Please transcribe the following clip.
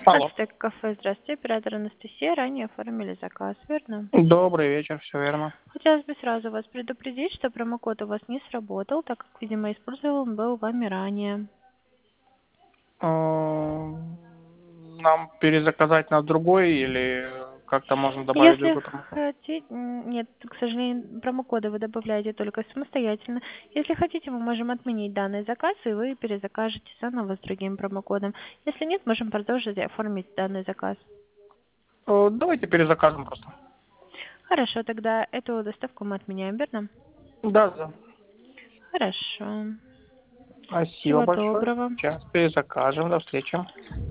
Алло. Артек кафе, здравствуйте, оператор Анастасия. Ранее оформили заказ, верно? Добрый вечер, все верно. Хотелось бы сразу вас предупредить, что промокод у вас не сработал, так как, видимо, использован был вами ранее. Нам перезаказать на другой или как-то можно добавить Если другой промокод? хотите... Нет, к сожалению, промокоды вы добавляете только самостоятельно. Если хотите, мы можем отменить данный заказ, и вы перезакажете заново с другим промокодом. Если нет, можем продолжить и оформить данный заказ. Давайте перезакажем просто. Хорошо, тогда эту доставку мы отменяем, верно? Да, да. Хорошо. Спасибо Всего большое. доброго. Сейчас перезакажем. До встречи.